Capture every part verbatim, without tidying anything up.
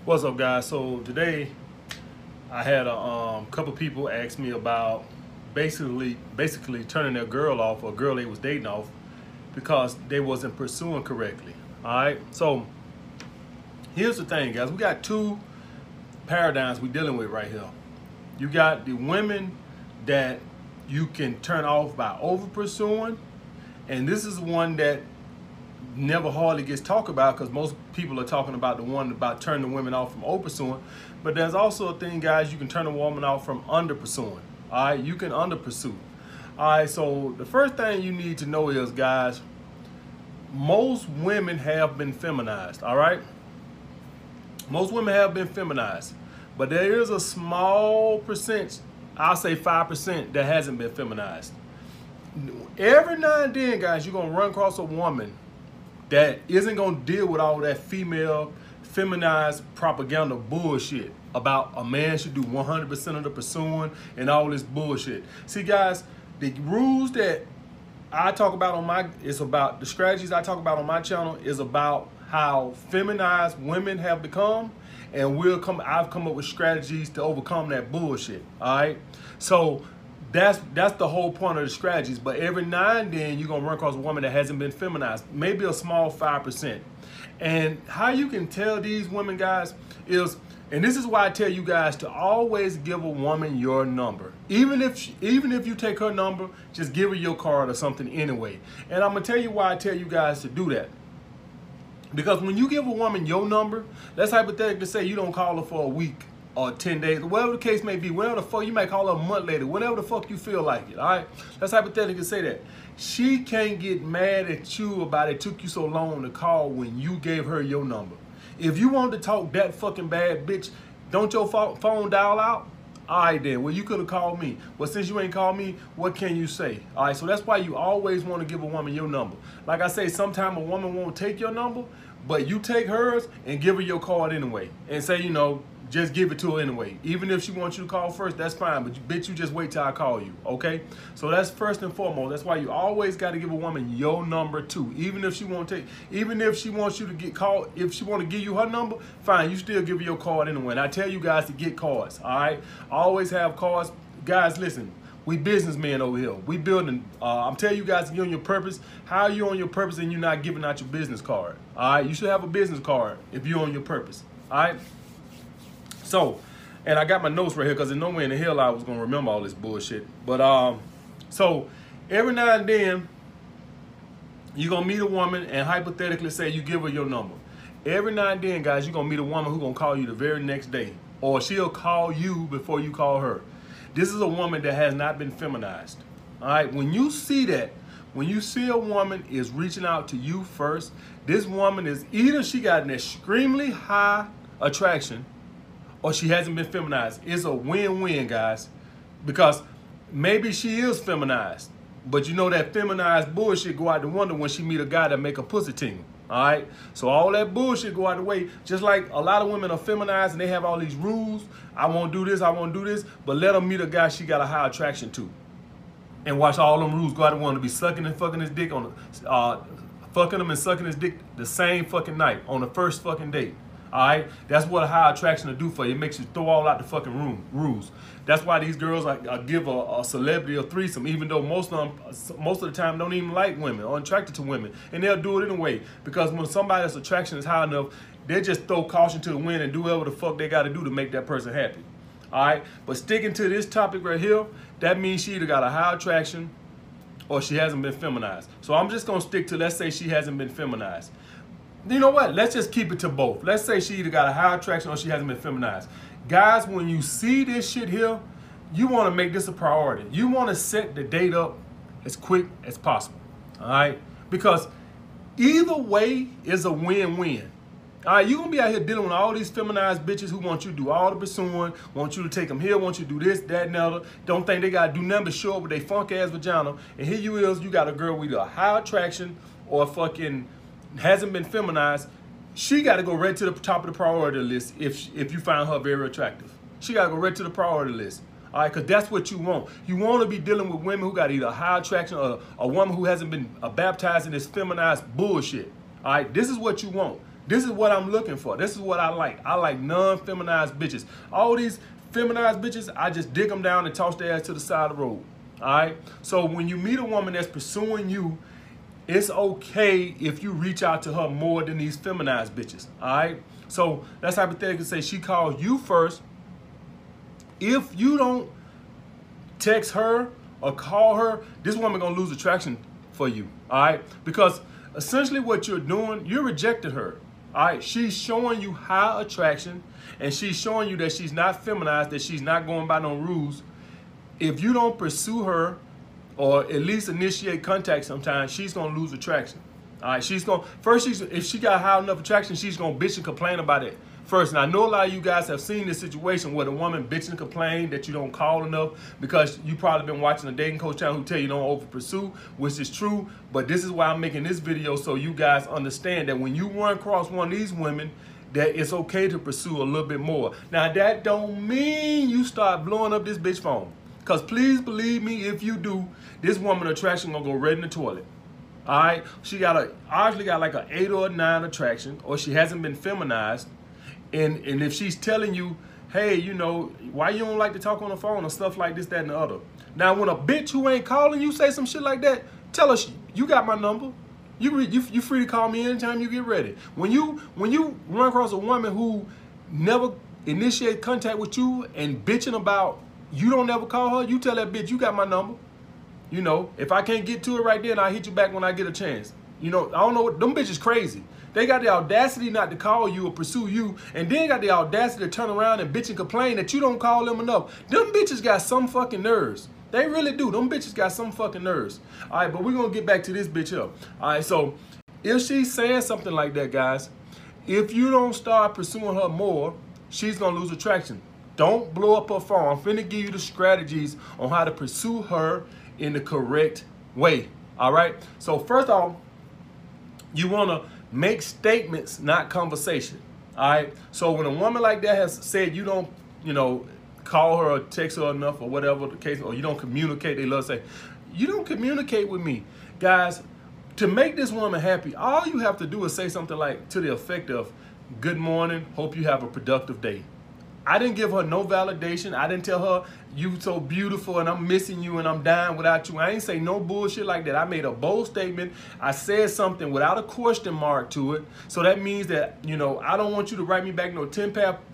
What's up, guys? So today I had a um, couple people ask me about basically basically turning their girl off, or girl they was dating off, because they wasn't pursuing correctly. All right. So here's the thing, guys. We got two paradigms we dealing with right here. You got the women that you can turn off by over pursuing, and this is one that never hardly gets talked about because most people are talking about the one about turning the women off from over pursuing. But there's also a thing, guys, you can turn a woman off from under pursuing. All right, you can under pursue. All right, so the first thing you need to know is, guys, most women have been feminized. All right, most women have been feminized, but there is a small percent, I'll say five percent, that hasn't been feminized. Every now and then, guys, you're gonna run across a woman that isn't gonna deal with all that female feminized propaganda bullshit about a man should do one hundred percent of the pursuing and all this bullshit. See, guys, the rules that I talk about on my, it's about the strategies I talk about on my channel is about how feminized women have become, and we'll come, I've come up with strategies to overcome that bullshit. All right, so That's that's the whole point of the strategies. But every now and then you're gonna run across a woman that hasn't been feminized, maybe a small five percent. And how you can tell these women, guys, is, and this is why I tell you guys to always give a woman your number. Even if she, even if you take her number, just give her your card or something anyway. And I'm gonna tell you why I tell you guys to do that. Because when you give a woman your number, let's hypothetically say you don't call her for a week or ten days, whatever the case may be, whatever the fuck, you might call her a month later, whatever the fuck you feel like it, all right? Let's hypothetically say that. She can't get mad at you about it took you so long to call when you gave her your number. If you want to talk that fucking bad, bitch, don't your phone dial out? All right then, well, you could have called me. Well, since you ain't called me, what can you say? All right, so that's why you always want to give a woman your number. Like I say, sometimes a woman won't take your number, but you take hers and give her your card anyway. And say, you know, just give it to her anyway. Even if she wants you to call first, that's fine. But you, bitch, you just wait till I call you, okay? So that's first and foremost. That's why you always got to give a woman your number too. Even if she won't take, even if she wants you to get called, if she want to give you her number, fine. You still give her your card anyway. And I tell you guys to get cards, all right? Always have cards. Guys, listen. We businessmen over here. We building. Uh, I'm telling you guys to get on your purpose. How are you on your purpose and you're not giving out your business card? All right. You should have a business card if you're on your purpose. All right. So, and I got my notes right here because there's no way in the hell I was gonna remember all this bullshit. But um, so every now and then you're gonna meet a woman and hypothetically say you give her your number. Every now and then, guys, you're gonna meet a woman who's gonna call you the very next day, or she'll call you before you call her. This is a woman that has not been feminized. All right, when you see that, when you see a woman is reaching out to you first, this woman is either she got an extremely high attraction or she hasn't been feminized. It's a win-win, guys, because maybe she is feminized, but you know that feminized bullshit go out the window when she meet a guy that make a pussy tingle. All right, so all that bullshit go out the way. Just like a lot of women are feminized and they have all these rules. I won't do this, I won't do this, but let her meet a guy she got a high attraction to, and watch all them rules go out the window. Be sucking and fucking his dick on, the, uh, fucking him and sucking his dick the same fucking night on the first fucking date. All right, that's what a high attraction will do for you. It makes you throw all out the fucking room rules. That's why these girls like uh, give a, a celebrity a threesome, even though most of them, most of the time, don't even like women or attracted to women, and they'll do it anyway because when somebody's attraction is high enough, they just throw caution to the wind and do whatever the fuck they got to do to make that person happy. All right, but sticking to this topic right here, that means she either got a high attraction or she hasn't been feminized. So I'm just gonna stick to, let's say she hasn't been feminized. You know what? Let's just keep it to both. Let's say she either got a high attraction or she hasn't been feminized. Guys, when you see this shit here, you want to make this a priority. You want to set the date up as quick as possible. All right? Because either way is a win-win. All right, you're going to be out here dealing with all these feminized bitches who want you to do all the pursuing, want you to take them here, want you to do this, that, and the other. Don't think they got to do nothing but show up with their funk-ass vagina. And here you is, you got a girl with a high attraction or fucking hasn't been feminized. She got to go right to the top of the priority list if if you find her very attractive. She got to go right to the priority list. All right, because that's what you want. You want to be dealing with women who got either a high attraction or a woman who hasn't been uh, baptized in this feminized bullshit. All right, this is what you want. This is what I'm looking for. This is what I like. I like non-feminized bitches. All these feminized bitches, I just dig them down and toss their ass to the side of the road. All right? So when you meet a woman that's pursuing you, it's okay if you reach out to her more than these feminized bitches. All right? So that's hypothetically say she calls you first. If you don't text her or call her, this woman gonna lose attraction for you, all right? Because essentially what you're doing, you're rejecting her, all right? She's showing you high attraction, and she's showing you that she's not feminized, that she's not going by no rules. If you don't pursue her or at least initiate contact sometimes, she's gonna lose attraction, all right? She's gonna, first, she's, if she got high enough attraction, she's gonna bitch and complain about it first. And I know a lot of you guys have seen this situation where the woman bitch and complain that you don't call enough, because you probably been watching a dating coach channel who tell you don't over pursue, which is true. But this is why I'm making this video, so you guys understand that when you run across one of these women, that it's okay to pursue a little bit more. Now that don't mean you start blowing up this bitch phone, because please believe me, if you do, this woman attraction gonna go right in the toilet. All right, she got a obviously got like an eight or a nine attraction, or she hasn't been feminized. And, and if she's telling you, hey, you know, why you don't like to talk on the phone or stuff like this, that, and the other. Now, when a bitch who ain't calling you say some shit like that, tell her, you got my number. You you you free to call me anytime you get ready. When you when you run across a woman who never initiate contact with you and bitching about you don't never call her, you tell that bitch, you got my number. You know, if I can't get to it right then, I'll hit you back when I get a chance. You know, I don't know, them bitches crazy. They got the audacity not to call you or pursue you, and then got the audacity to turn around and bitch and complain that you don't call them enough. Them bitches got some fucking nerves. They really do. Them bitches got some fucking nerves. All right, but we're going to get back to this bitch up. All right, so if she's saying something like that, guys, if you don't start pursuing her more, she's going to lose attraction. Don't blow up her phone. I'm finna give you the strategies on how to pursue her in the correct way. All right, so first off, you want to make statements, not conversation. All right. So when a woman like that has said you don't, you know, call her or text her enough or whatever the case, or you don't communicate, they love to say, you don't communicate with me. Guys, to make this woman happy, all you have to do is say something like to the effect of, good morning, hope you have a productive day. I didn't give her no validation. I didn't tell her you so beautiful and I'm missing you and I'm dying without you. I ain't say no bullshit like that. I made a bold statement. I said something without a question mark to it. So that means that, you know, I don't want you to write me back no ten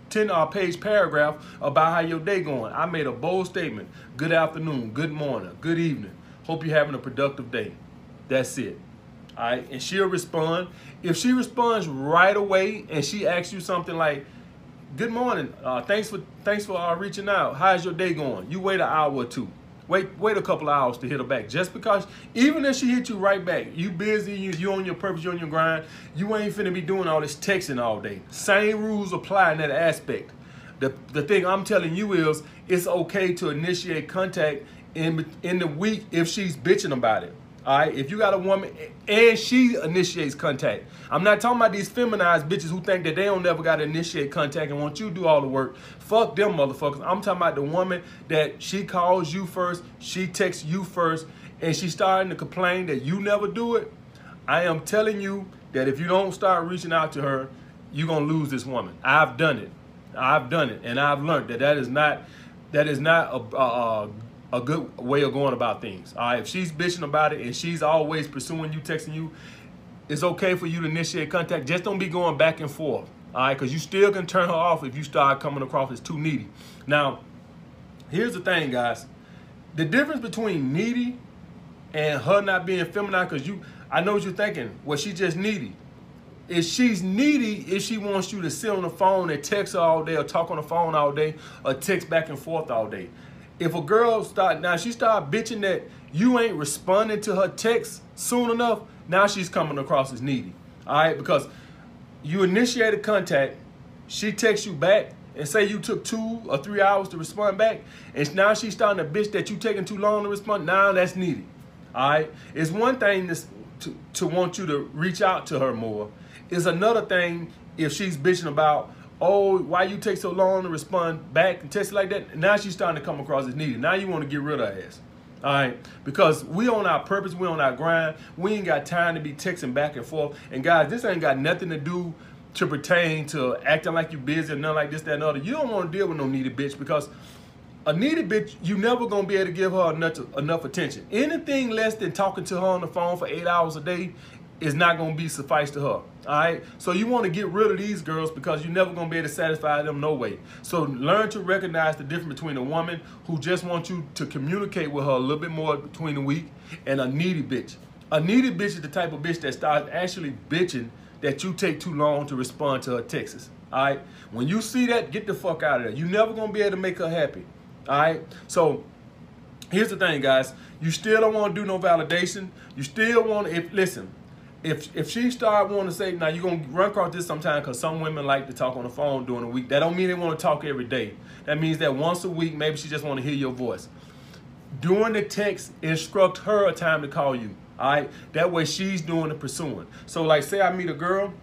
page paragraph about how your day going. I made a bold statement. Good afternoon, good morning, good evening. Hope you're having a productive day. That's it. All right. And she'll respond. If she responds right away and she asks you something like, good morning. Uh, thanks for thanks for uh, reaching out. How's your day going? You wait an hour or two. Wait wait a couple of hours to hit her back. Just because, even if she hit you right back, you busy, you you on your purpose, you on your grind. You ain't finna be doing all this texting all day. Same rules apply in that aspect. The the thing I'm telling you is, it's okay to initiate contact in in the week if she's bitching about it. All right, if you got a woman and she initiates contact. I'm not talking about these feminized bitches who think that they don't never got to initiate contact and want you to do all the work. Fuck them motherfuckers. I'm talking about the woman that she calls you first, she texts you first, and she's starting to complain that you never do it. I am telling you that if you don't start reaching out to her, you're going to lose this woman. I've done it. I've done it, and I've learned that that is not, that is not a, a, a a good way of going about things. All right, if she's bitching about it and she's always pursuing you, texting you, it's okay for you to initiate contact. Just don't be going back and forth, all right? Because you still can turn her off if you start coming across as too needy. Now, here's the thing, guys. The difference between needy and her not being feminine, because you, I know what you're thinking. Well, she's just needy. If she's needy, if she wants you to sit on the phone and text her all day or talk on the phone all day or text back and forth all day. If a girl start, now she start bitching that you ain't responding to her text soon enough, now she's coming across as needy. All right, because you initiated contact, she texts you back and say you took two or three hours to respond back, and now she's starting to bitch that you taking too long to respond. Now that's needy. All right, it's one thing to, to, to want you to reach out to her more. It's another thing if she's bitching about, oh, why you take so long to respond back and text like that? Now she's starting to come across as needy. Now you want to get rid of her ass. All right, because we on our purpose, we on our grind. We ain't got time to be texting back and forth. And guys, this ain't got nothing to do to pertain to acting like you busy or nothing like this, that, and other. You don't want to deal with no needy bitch, because a needy bitch, you never gonna be able to give her enough, enough attention. Anything less than talking to her on the phone for eight hours a day is not gonna be suffice to her. All right. So you want to get rid of these girls because you're never gonna be able to satisfy them no way. So learn to recognize the difference between a woman who just wants you to communicate with her a little bit more between the week and a needy bitch. A needy bitch is the type of bitch that starts actually bitching that you take too long to respond to her texts. All right. When you see that, get the fuck out of there. You're never gonna be able to make her happy. All right. So here's the thing, guys. You still don't want to do no validation. You still want to, if listen. If if she start wanting to say, now you're going to run across this sometime, because some women like to talk on the phone during the week. That don't mean they want to talk every day. That means that once a week, maybe she just want to hear your voice. During the text, instruct her a time to call you. All right? That way she's doing the pursuing. So like, say I meet a girl,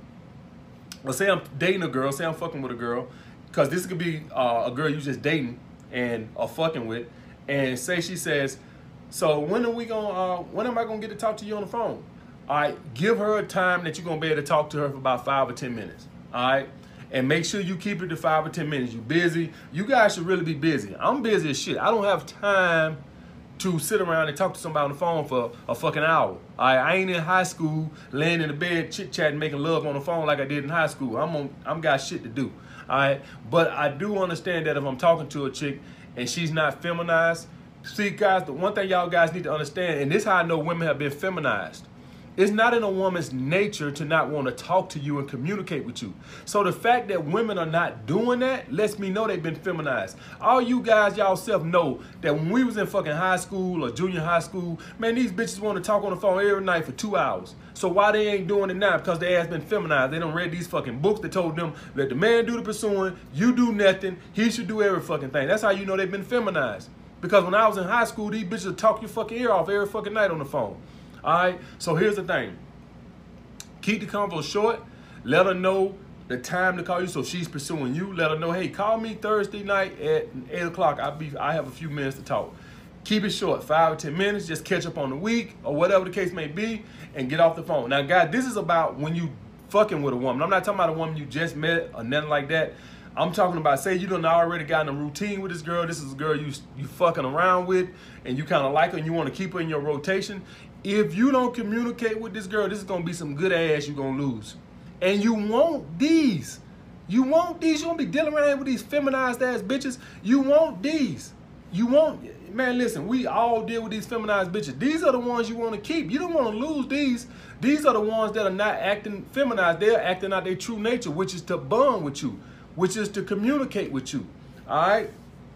or say I'm dating a girl, say I'm fucking with a girl, because this could be uh, a girl you just dating and or fucking with, and say she says, so when are we going to, uh, when am I going to get to talk to you on the phone? All right, give her a time that you're going to be able to talk to her for about five or ten minutes. All right, and make sure you keep it to five or ten minutes. You busy. You guys should really be busy. I'm busy as shit. I don't have time to sit around and talk to somebody on the phone for a fucking hour. All right, I ain't in high school laying in the bed chit-chatting, making love on the phone like I did in high school. I'm on, I'm got shit to do. All right, but I do understand that if I'm talking to a chick and she's not feminized, see guys, the one thing y'all guys need to understand, and this is how I know women have been feminized. It's not in a woman's nature to not want to talk to you and communicate with you. So the fact that women are not doing that lets me know they've been feminized. All you guys, y'all self know that when we was in fucking high school or junior high school, man, these bitches want to talk on the phone every night for two hours. So why they ain't doing it now? Because they ass been feminized. They done read these fucking books that told them, let the man do the pursuing, you do nothing, he should do every fucking thing. That's how you know they've been feminized. Because when I was in high school, these bitches would talk your fucking ear off every fucking night on the phone. All right, so here's the thing. Keep the convo short. Let her know the time to call you, so she's pursuing you. Let her know, hey, call me Thursday night at eight o'clock. I'll be, I have a few minutes to talk. Keep it short, five or ten minutes. Just catch up on the week or whatever the case may be, and get off the phone. Now, guys, this is about when you fucking with a woman. I'm not talking about a woman you just met or nothing like that. I'm talking about, say you done already got in a routine with this girl. This is a girl you you fucking around with, and you kind of like her, and you want to keep her in your rotation. If you don't communicate with this girl, this is going to be some good ass you're going to lose. And you want these. You want these. You won't be dealing around with these feminized ass bitches. You want these. You want, man, listen, we all deal with these feminized bitches. These are the ones you want to keep. You don't want to lose these. These are the ones that are not acting feminized. They're acting out their true nature, which is to bond with you, which is to communicate with you. All right?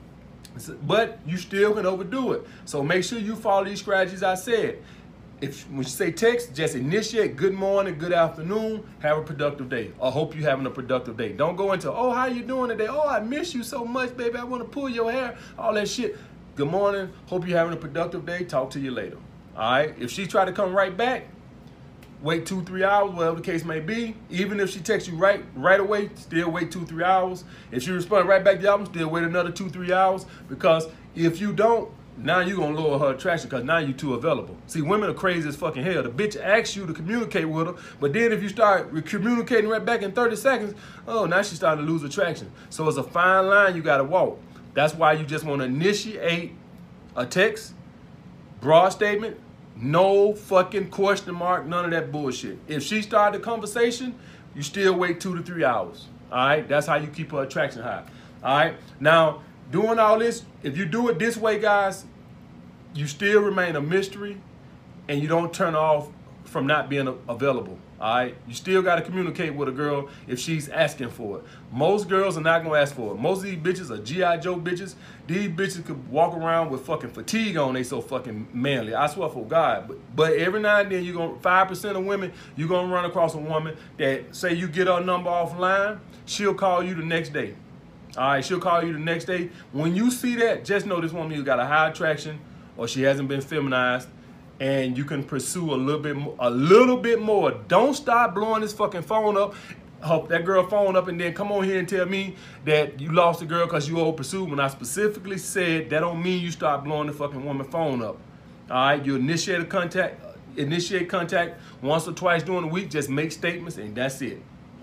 But you still can overdo it. So make sure you follow these strategies I said. If when you say text, just initiate good morning, good afternoon, have a productive day. I hope you're having a productive day. Don't go into, oh, how you doing today? Oh, I miss you so much, baby. I want to pull your hair, all that shit. Good morning. Hope you're having a productive day. Talk to you later. All right. If she try to come right back, wait two, three hours, whatever the case may be. Even if she texts you right right away, still wait two, three hours. If she responds right back to the album, still wait another two, three hours. Because if you don't, now you're going to lower her attraction because now you're too available. See, women are crazy as fucking hell. The bitch asks you to communicate with her, but then if you start communicating right back in thirty seconds, oh, now she's starting to lose attraction. So it's a fine line you got to walk. That's why you just want to initiate a text, broad statement, no fucking question mark, none of that bullshit. If she started the conversation, you still wait two to three hours. All right? That's how you keep her attraction high. All right? Now, doing all this, if you do it this way, guys, you still remain a mystery and you don't turn off from not being available. All right, you still got to communicate with a girl if she's asking for it. Most girls are not gonna ask for it. Most of these bitches are G I Joe bitches. These bitches could walk around with fucking fatigue on. They so fucking manly. I swear for God. But, but every now and then you gonna five percent of women you gonna run across a woman that say you get her number offline, she'll call you the next day. All right, she'll call you the next day. When you see that, just know this woman either got a high attraction or she hasn't been feminized. And you can pursue a little bit, a little bit more. Don't stop blowing this fucking phone up. Hope that girl phone up and then come on here and tell me that you lost the girl because you over pursued. When I specifically said that don't mean you start blowing the fucking woman phone up. All right, you initiate a contact, initiate contact once or twice during the week. Just make statements and that's it.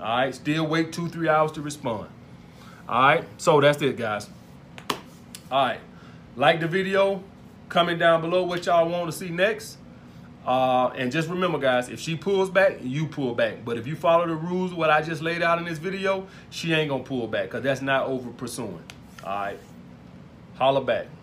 All right, still wait two, three hours to respond. All right, so that's it, guys. All right, like the video, comment down below what y'all want to see next. Uh, and just remember, guys, if she pulls back, you pull back. But if you follow the rules, what I just laid out in this video, she ain't gonna pull back, because that's not over pursuing. All right, holla back.